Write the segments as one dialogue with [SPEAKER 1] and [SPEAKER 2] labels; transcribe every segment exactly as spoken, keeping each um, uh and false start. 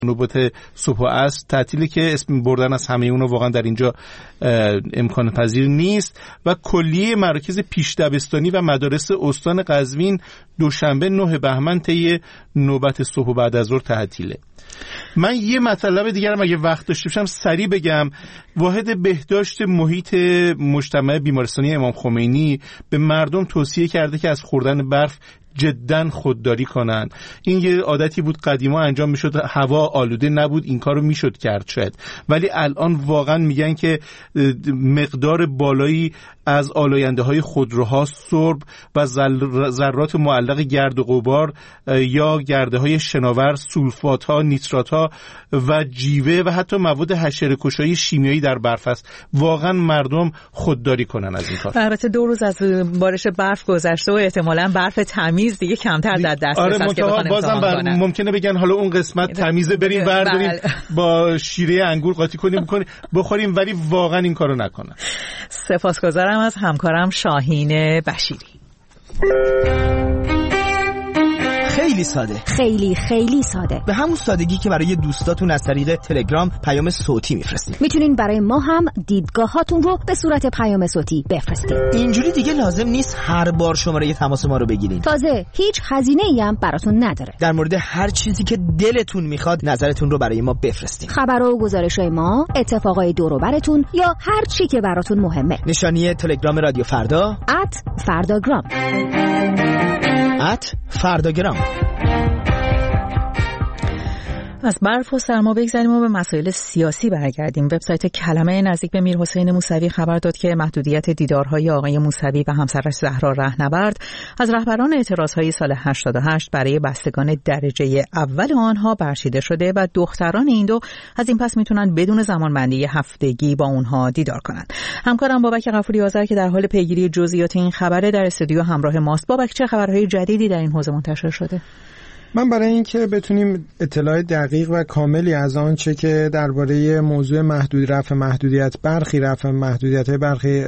[SPEAKER 1] نوبت صبح و عصر تعطیلی که اسم بردن از همه اونو واقعا در اینجا امکان پذیر نیست و کلیه مراکز پیش دبستانی و مدارس استان قزوین دوشنبه نه بهمن طی نوبت صبح و بعد از ظهر تعطیله. من یه مطلب دیگرم اگه وقت داشته باشم سریع بگم. واحد بهداشت محیط مجتمع بیمارستانی امام خمینی به مردم توصیه کرده که از خوردن برف جداً خودداری کنن. این یه عادتی بود قدیما انجام میشد، هوا آلوده نبود، این کارو میشد کرد شاید، ولی الان واقعا میگن که مقدار بالایی از آلاینده های خودروها، سرب و ذرات معلق گرد و غبار یا گرده های شناور، سولفات ها، نیترات ها و جیوه و حتی مواد حشره‌کشای شیمیایی در برف است. واقعا مردم خودداری کنن از این کار.
[SPEAKER 2] البته دو روز از بارش برف گذشته و احتمالاً برف تمیز دیگه کمتر در دست
[SPEAKER 1] آره هست که بخوان بازم بر... ممکنه بگن حالا اون قسمت تمیزه بریم برداریم با شیره انگور قاطی کنیم بکنیم بخوریم، ولی واقعا این کارو نکنن.
[SPEAKER 2] سپاسگزارم از همکارم شاهین بشیری.
[SPEAKER 3] خیلی ساده،
[SPEAKER 4] خیلی خیلی ساده،
[SPEAKER 3] به همون سادگی که برای دوستاتون از طریق تلگرام پیام صوتی میفرستین.
[SPEAKER 4] میتونین برای ما هم دیدگاهاتون رو به صورت پیام صوتی بفرستین.
[SPEAKER 3] اینجوری دیگه لازم نیست هر بار شماره تماس ما رو بگیرین.
[SPEAKER 4] تازه هیچ هزینه‌ای هم براتون نداره.
[SPEAKER 3] در مورد هر چیزی که دلتون میخواد نظرتون رو برای ما بفرستین.
[SPEAKER 4] خبرها و گزارش‌های ما، اتفاقای دور و براتون یا هر چی که براتون مهمه.
[SPEAKER 3] نشانی تلگرام رادیو فردا
[SPEAKER 4] ات فرداگرام
[SPEAKER 3] ات فرداگرام.
[SPEAKER 2] از برف و سرما بگذاریم و به مسائل سیاسی برگردیم. وبسایت کلمه نزدیک به میرحسین موسوی خبر داد که محدودیت دیدارهای آقای موسوی و همسرش زهرا رهنورد از رهبران اعتراضهای سال هشتاد و هشت برای بستگان درجه اول آنها برچیده شده و دختران این دو از این پس میتونن بدون زمانبندی هفتگی با اونها دیدار کنند. همکارم بابک غفوری آذر که در حال پیگیری جزئیات این خبره در استودیو همراه ماست. بابک، چه خبرهای جدیدی در این حوزه منتشر شده؟
[SPEAKER 5] من برای اینکه بتونیم اطلاع دقیق و کاملی از آنچه که درباره موضوع محدود رفع محدودیت برخی رفع محدودیت برخی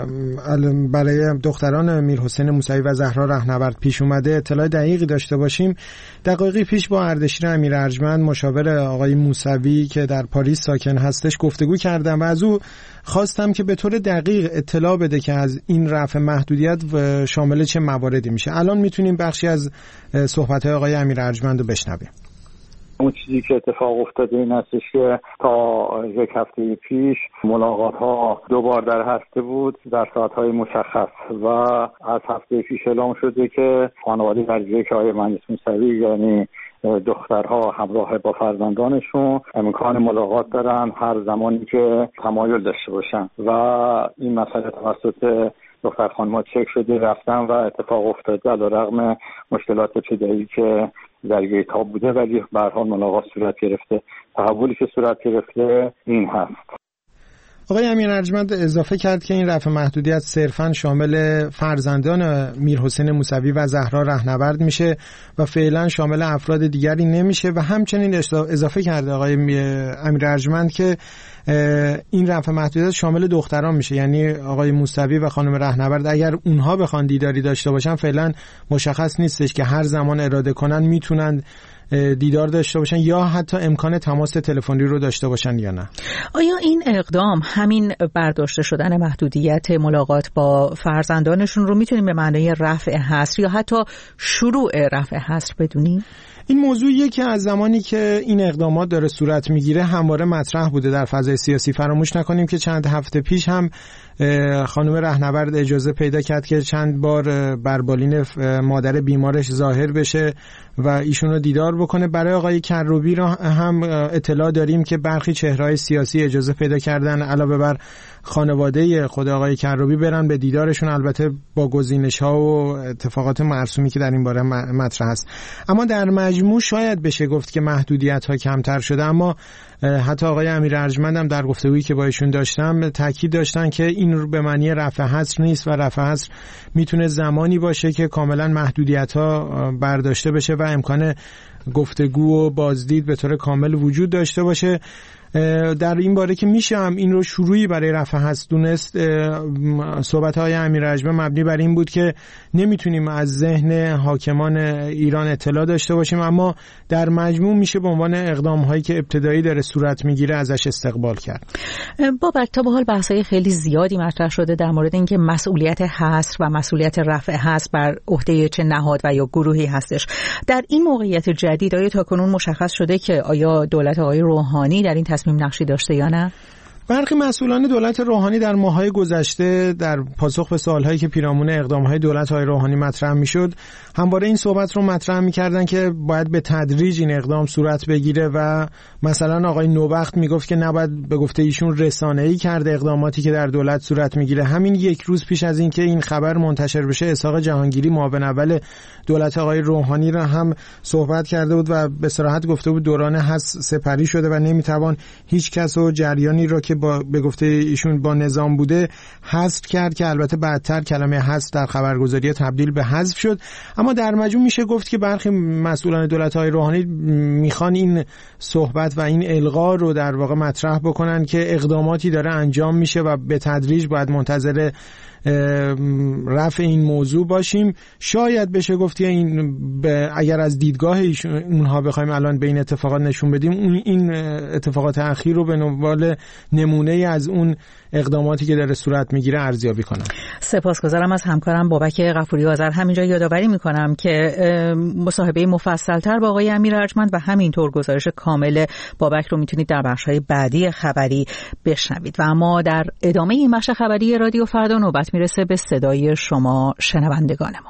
[SPEAKER 5] برای دختران میرحسین موسوی و زهرا رهنورد پیش اومده اطلاع دقیقی داشته باشیم، دقایقی پیش با اردشیر امیر ارجمند مشاور آقای موسوی که در پاریس ساکن هستش گفتگو کردم و از او خواستم که به طور دقیق اطلاع بده که از این رفع محدودیت شامل چه مواردی میشه. الان میتونیم بخشی از صحبت‌های آقای امیر ارجمند رو بشنویم.
[SPEAKER 6] اون چیزی که اتفاق افتاده این هستش که تا یک هفته پیش ملاقات ها دو بار در هفته بود در ساعت‌های مشخص و از هفته پیش اعلام شده که خانواده درجه که آقای مهندس موسوی یعنی دخترها همراه با فرزندانشون امکان ملاقات دارن هر زمانی که تمایل داشته باشن و این مسئله توسط دختر خانم‌ها چک شده رفتن و اتفاق افتاده علیرغم مشکلات ابتدایی که درگیر تاب بوده ولی به هر حال ملاقات صورت گرفته. تحولی که صورت گرفته این هست.
[SPEAKER 5] آقای امیر ارجمند اضافه کرد که این رفع محدودیت صرفاً شامل فرزندان میرحسین موسوی و زهرا رهنورد میشه و فعلا شامل افراد دیگری نمیشه و همچنین اضافه کرده آقای امیر ارجمند که این رفع محدودیت شامل دختران میشه، یعنی آقای موسوی و خانم رهنورد اگر اونها بخوان دیداری داشته باشن فعلا مشخص نیستش که هر زمان اراده کنن میتونن دیدار داشته باشن یا حتی امکان تماس تلفنی رو داشته باشن یا نه.
[SPEAKER 2] آیا این اقدام همین برداشته شدن محدودیت ملاقات با فرزندانشون رو میتونیم به معنای رفع حصر یا حتی شروع رفع حصر بدونیم؟
[SPEAKER 5] این موضوعیه که از زمانی که این اقدامات داره صورت میگیره همواره مطرح بوده در فضای سیاسی. فراموش نکنیم که چند هفته پیش هم خانم رهنورد اجازه پیدا کرد که چند بار بر بالین مادر بیمارش ظاهر بشه و ایشون رو دیدار بکنه. برای آقای کروبی را هم اطلاع داریم که برخی چهره‌های سیاسی اجازه پیدا کردن علاوه بر خانواده خود آقای کروبی برن به دیدارشون، البته با گزینش‌ها و اتفاقات مرسومی که در این باره مطرح است. اما در مجموع شاید بشه گفت که محدودیت‌ها کمتر شده، اما حتی آقای امیر ارجمند هم در گفتگویی که با ایشون داشتم تاکید داشتن که این به معنی رفع حصر نیست و رفع حصر میتونه زمانی باشه که کاملا محدودیت‌ها برداشته بشه و امکان گفتگو و بازدید به طور کامل وجود داشته باشه. در این باره که میشه هم این رو شروعی برای رفع هست دونست، صحبت‌های امیر اجمه مبنی بر این بود که نمیتونیم از ذهن حاکمان ایران اطلاع داشته باشیم، اما در مجموع میشه به عنوان اقدام‌هایی که ابتدایی داره صورت میگیره ازش استقبال کرد.
[SPEAKER 2] بابک، تا به حال بحث‌های خیلی زیادی مطرح شده در مورد اینکه مسئولیت حصر و مسئولیت رفع حصر بر عهده چه نهاد و یا گروهی هستش. در این موقعیت جدید آیا تاکنون مشخص شده که آیا دولت آقای روحانی در این تصمیم نقشی داشته یا نه؟
[SPEAKER 5] برخی مسئولان دولت روحانی در ماه‌های گذشته در پاسخ به سوال‌هایی که پیرامون اقدام‌های دولت آقای روحانی مطرح می‌شد، همواره این صحبت رو مطرح می‌کردن که باید به تدریج این اقدام صورت بگیره و مثلا آقای نوبخت میگفت که نباید به گفته ایشون رسانه‌ای کرده اقداماتی که در دولت صورت می‌گیره. همین یک روز پیش از اینکه این خبر منتشر بشه، اسحاق جهانگیری معاون اول دولت آقای روحانی را هم صحبت کرده بود و به صراحت گفته بود دوران حس سپری شده و نمی‌توان هیچ کس و جریانی را که با به گفته ایشون با نظام بوده حذف کرد، که البته بعدتر کلمه حذف در خبرگزاری تبدیل به حذف شد. اما در مجموع میشه گفت که برخی مسئولان دولت‌های روحانی میخوان این صحبت و این القا رو در واقع مطرح بکنن که اقداماتی داره انجام میشه و به تدریج باید منتظر رفع این موضوع باشیم. شاید بشه گفت این اگر از دیدگاه اونها بخوایم الان به این اتفاقات نشون بدیم، اون این اتفاقات اخیر رو به عنوان نمونه از اون اقداماتی که داره صورت میگیره ارزیابی کنم.
[SPEAKER 2] سپاسگزارم از همکارم بابک غفوری آذر. همینجا یادآوری میکنم که مصاحبه مفصل‌تر با آقای امیر ارجمند و همینطور گزارش کامل بابک رو میتونید در بخش‌های بعدی خبری بشنوید. و اما در ادامه این بخش خبری رادیو فردا نوبت میرسه به صدای شما شنوندگان ما.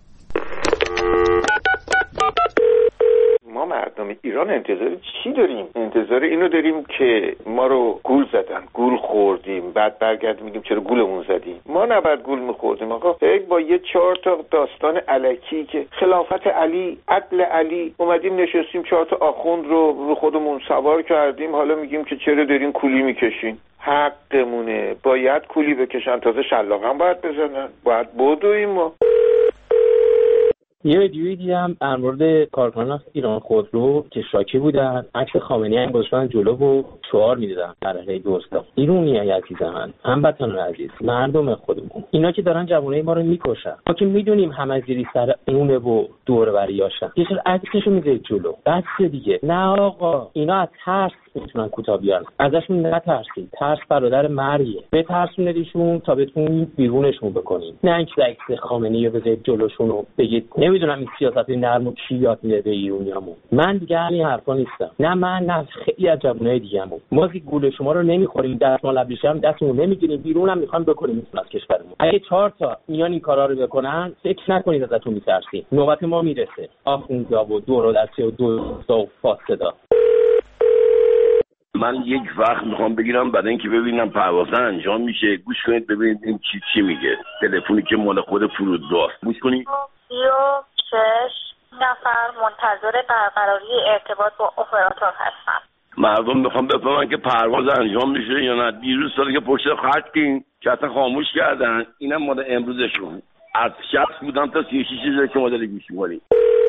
[SPEAKER 7] ما مردم ایران انتظار چی داریم؟ انتظار اینو داریم که ما رو گول زدن، گول خوردیم، بعد برگردیم میگیم چرا گولمون زدیم. ما نباید گول میخوردیم آقا. یک با یه چهار تا داستان الکی که خلافت علی، عدل علی، اومدیم نشستیم چهار تا آخوند رو رو خودمون سوار کردیم، حالا میگیم که چرا دارین کولی میکشین؟ حقمونه، باید کولی بکشن، تازه شلاقم باید بزنن، باید بدویم. ما
[SPEAKER 8] یه ویدیویی دیدم در مورد کارکنان ایران خودرو که شاکی بودن، عکس خامنه‌ای هم گذاشتن جلو و شعار میدادن در علیه دوستا. ایرانیای عزیز من، هموطنان عزیز، مردم خودمون، اینا که دارن جوانای ما رو میکشن، ما که میدونیم همه زیری سر اونه و دور و بریاشن، یه چرا عکسشو میذارید جلو؟ بس دیگه. نه آقا، اینا از ترس میتونن کوتاه بیان، ازشون نترسید. ترس برادر مرگه. بترسونیدشون تا بتونید بیرونشون بکنید، نه اینکه عکس خامنه‌ای رو بذارید جلوشون و بگید نمیدونم این سیاست نرم و چی یاد میده به ایرانیامون. من دیگه همین حرفا نیستم، نه من نه خیلی از جوانای دیگه‌مون. ما که گول شما رو نمیخوریم، دستمال ابریشم دستمون نمیگیریم، بیرونم میخوام بکنیم از کشورمون. اگه چهار تا میان این کارا رو بکنن، فکر نکنید ازتون میترسید. نوبت ما میرسه. آخوندا و دور و دسته و دو و فاسدا.
[SPEAKER 9] من یک وقت میخوام بگیرم برای اینکه ببینم پروازه انجام میشه. گوش کنید ببینید این چی چی میگه. تلفنی که مال خود فرودگاه. گوش کنید.
[SPEAKER 10] سی و شش نفر منتظر برقراری ارتباط با اپراتور هستن.
[SPEAKER 9] مردم میخوام بفهمن که پرواز انجام میشه یا نه. دیروز سالی که پشت خطیم که اصلا خاموش کردن، اینم مال امروزشون. از شخص بودم تا سی و شش که ما داریم گوش میکنیم.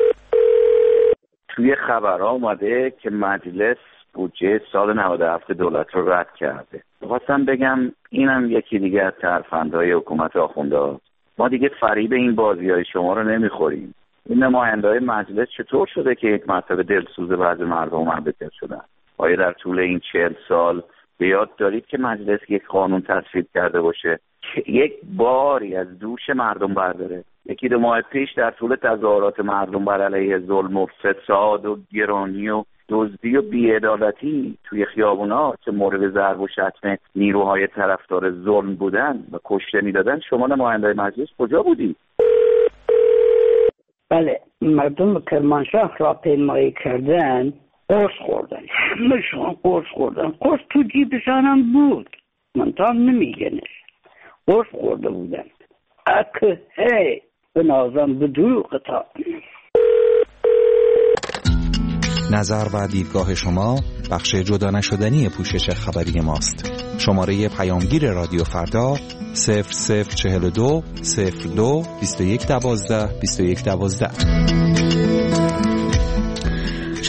[SPEAKER 11] توی خبرها اومده که مجلس بودجه سال نود و هفت دولت رو رد کرده. خواستم بگم اینم یکی دیگه از ترفندهای حکومت آخونده. ما دیگه فریب این بازی‌های شما رو نمیخوریم. این نماینده‌های مجلس چطور شده که یک مرتبه دلسوز بعضی مردم مملکت شدن؟ آیا در طول این چهل سال به یاد دارید که مجلس یک قانون تصویب کرده باشه که یک باری از دوش مردم برداره؟ یکی دو ماه پیش در طول تظاهرات مردم بر علیه ظلم و فساد و گرانی و دزدی و بی‌عدالتی توی خیابونا که مورد ضرب و شتم نیروهای طرفدار ظلم بودن و کشته می‌دادن، شما نماینده‌های مجلس کجا بودی؟
[SPEAKER 12] بله، مردم کرمانشاه را پیمایی کردن، قرص خوردن، همه‌شون قرص خوردن. قرص تو جیبشان هم بود، من تا نمیگنش قرص خورده بودن. اکه هی به نازم به دروغ تا.
[SPEAKER 13] نظر و دیدگاه شما بخش جدا نشدنی پوشش خبری ماست. شماره پیامگیر رادیو فردا صفر صفر چهل و دو صفر دو بیست و یک دوازده بیست و یک دوازده.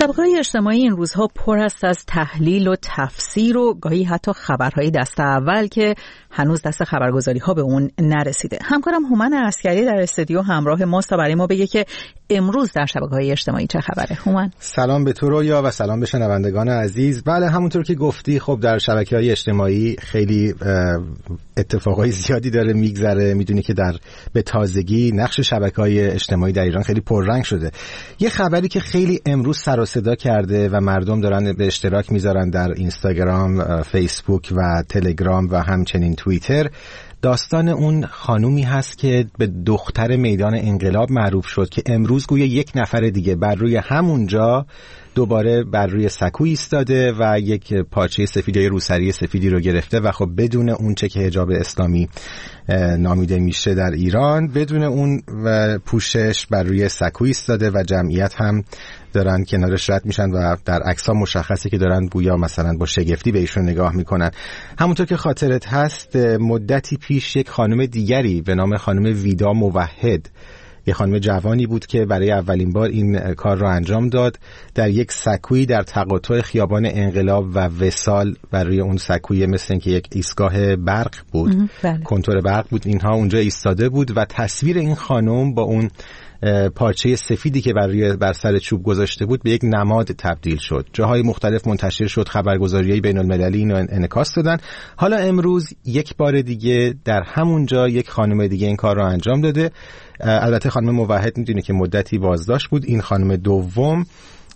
[SPEAKER 2] شبکه‌های اجتماعی این روزها پر است از تحلیل و تفسیر و گاهی حتی خبرهای دست اول که هنوز دست خبرگزاری‌ها به اون نرسیده. همکارم هومن عسکری در استودیو همراه ماست تا برای ما بگه که امروز در شبکه‌های اجتماعی چه خبره. هومن،
[SPEAKER 14] سلام به تو رویا و سلام به شنوندگان عزیز. بله، همونطور که گفتی خب در شبکه‌های اجتماعی خیلی اتفاقای زیادی داره میگذره. میدونی که در به تازگی نقش شبکه‌های اجتماعی در ایران خیلی پررنگ شده. یه خبری که خیلی امروز سر و صدا کرده و مردم دارن به اشتراک میذارن در اینستاگرام، فیسبوک و تلگرام و همچنین توییتر، داستان اون خانومی هست که به دختر میدان انقلاب معروف شد که امروز گویا یک نفر دیگه بر روی همونجا دوباره بر روی سکو ایستاده و یک پارچه سفیدی روسری سفیدی رو گرفته و خب بدون اون چه که حجاب اسلامی نامیده میشه در ایران، بدون اون پوشش بر روی سکو ایستاده و جمعیت هم دارن کنارش رد میشن و در عکس‌ها مشخصه که دارن گویا مثلا با شگفتی به ایشون نگاه میکنن. همونطور که خاطرت هست مدتی پیش یک خانم دیگری به نام خانم ویدا موحد، یه خانم جوانی بود که برای اولین بار این کار رو انجام داد. در یک سکویی در تقاطع خیابان انقلاب و وصال، بر روی اون سکویی مثل اینکه یک ایستگاه برق بود، کنتور برق بود، اینها اونجا ایستاده بود و تصویر این خانم با اون پارچه سفیدی که بر روی بر سر چوب گذاشته بود به یک نماد تبدیل شد. جاهای مختلف منتشر شد، خبرگزاری‌های بین‌المللی اینو انعکاس دادن. حالا امروز یک بار دیگه در همون جا یک خانم دیگه این کار رو انجام داده. البته خانم موحد میدونه که مدتی بازداشت بود. این خانم دوم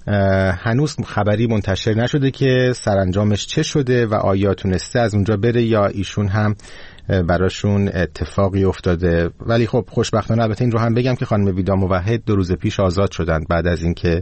[SPEAKER 14] هنوز خبری منتشر نشده که سرانجامش چه شده و آیا تونسته از اونجا بره یا ایشون هم براشون اتفاقی افتاده. ولی خب خوشبختانه البته این رو هم بگم که خانم ویدا موحد دو روز پیش آزاد شدند بعد از اینکه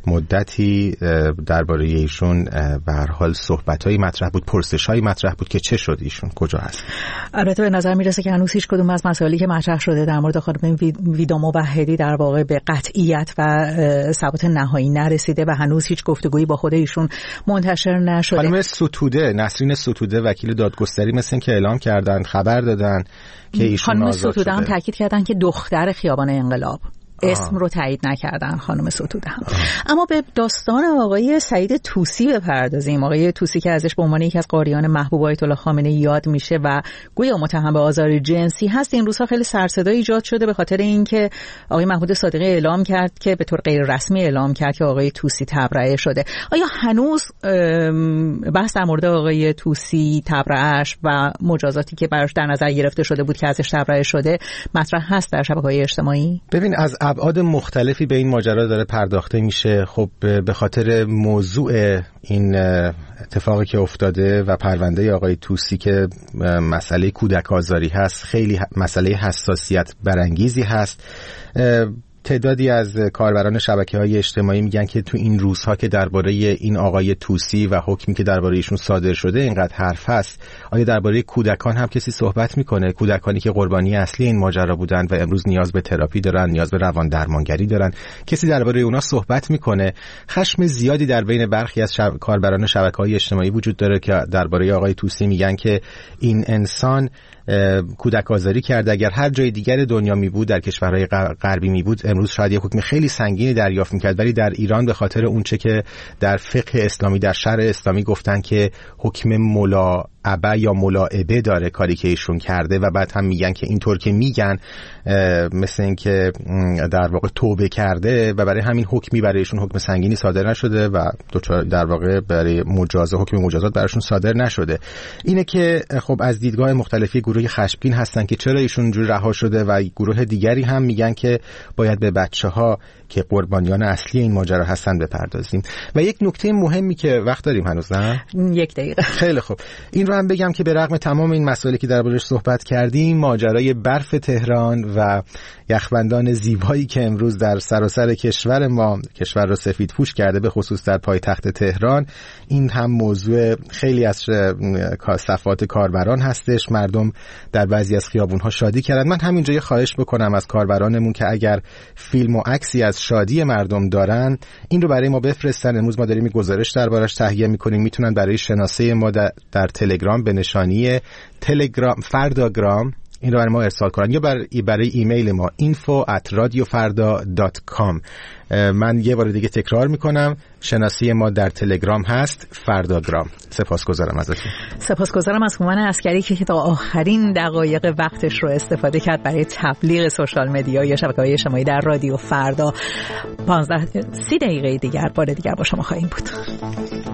[SPEAKER 14] مدتی درباره ایشون به هر حال صحبت‌های مطرح بود، پرسش‌های مطرح بود که چه شد، ایشون کجا هست.
[SPEAKER 2] البته به نظر میرسه که هنوز هیچ کدوم از مسائلی که مطرح شده در مورد خانم ویدا موحدی در واقع به قطعیت و ثبات نهایی نرسیده و هنوز هیچ گفتگویی با خود ایشون منتشر نشده.
[SPEAKER 14] خانم ستوده، نسرین ستوده، وکیل دادگستری مثل که اعلام کردند، خبر دادن که ایشون آزاد شده.
[SPEAKER 2] خانم ستوده هم تاکید کردن که دختر خیابان انقلاب، اسم رو تایید نکردن خانم ستوده هم. اما به داستان آقای سعید طوسی بپردازیم. آقای طوسی که ازش به عنوان یکی از قاریان محبوب آیت الله خامنه‌ای یاد میشه و گویا متهم به آزار جنسی هست، این روزها خیلی سر صدا ایجاد شده به خاطر اینکه آقای محمود صادقی اعلام کرد که به طور غیر رسمی اعلام کرد که آقای طوسی تبرئه شده. آیا هنوز بحث در مورد آقای طوسی، تبرئه‌اش و مجازاتی که براش در نظر گرفته شده بود که ازش تبرئه شده مطرح هست در شبکه‌های اجتماعی؟
[SPEAKER 14] ببین، از ابعاد مختلفی به این ماجرا داره پرداخته میشه. خب به خاطر موضوع این اتفاقی که افتاده و پرونده آقای طوسی که مسئله کودک آزاری هست، خیلی مسئله حساسیت برانگیزی هست. تعدادی از کاربران شبکه‌های اجتماعی میگن که تو این روزها که درباره این آقای طوسی و حکمی که درباره ایشون صادر شده اینقدر حرف هست، آیا درباره کودکان هم کسی صحبت میکنه؟ کودکانی که قربانی اصلی این ماجرا بودن و امروز نیاز به تراپی دارن، نیاز به روان درمانگری دارن، کسی درباره اونا صحبت میکنه؟ خشم زیادی در بین برخی از شب... کاربران شبکه‌های اجتماعی وجود داره که درباره آقای طوسی میگن که این انسان کودک آزاری کرده. اگر هر جای دیگر دنیا می بود، در کشورهای غربی می بود، امروز شاید یک حکم خیلی سنگینی دریافت می‌کرد، ولی در ایران به خاطر اونچه که در فقه اسلامی، در شرع اسلامی گفتن که حکم ملاعبه یا ملاعبه داره کاری که ایشون کرده و بعد هم میگن که اینطور که میگن مثل این که در واقع توبه کرده و برای همین حکمی برای ایشون حکم سنگینی صادر نشده و در واقع برای مجازات حکم مجازات براشون صادر نشده. اینه که خب از دیدگاه مختلفی گروه خشمگین هستن که چرا ایشون جوری رها شده و گروه دیگری هم میگن که باید به بچه‌ها که قربانیان اصلی این ماجرا هستن بپردازیم. و یک نکته مهمی که وقت داریم هنوز، نه؟
[SPEAKER 2] یک دقیقه.
[SPEAKER 14] خیلی خوب. این رو هم بگم که به رغم تمام این مسائلی که دربارش صحبت کردیم، ماجرای برف تهران و یخبندان زیبایی که امروز در سراسر کشور ما کشور رو سفیدپوش کرده، به خصوص در پایتخت تهران، این هم موضوع خیلی از صفحات کاربران هستش. مردم در بعضی از خیابون‌ها شادی کردن. من همینجا یه خواهش بکنم از کاربرانمون که اگر فیلم و عکسی از شادی مردم دارن، این رو برای ما بفرستن. امروز ما داریم گزارش دربارش تهیه می‌کنیم. میتونن برای شناسه ما در, در تلگرام به نشانی تلگرام فرداگرام این رو برای ما ارسال کنن یا برای برای ایمیل ما info at radiofarda dot com. من یه بار دیگه تکرار میکنم، شناسی ما در تلگرام هست فرداگرام. سپاسگزارم ازتون.
[SPEAKER 2] سپاسگزارم از هومن عسکری که تا آخرین دقایق وقتش رو استفاده کرد برای تبلیغ سوشال مدیا یا شبکه‌های اجتماعی در رادیو فردا. پانزده سی دقیقه دیگر بار دیگر با شما خواهیم بود.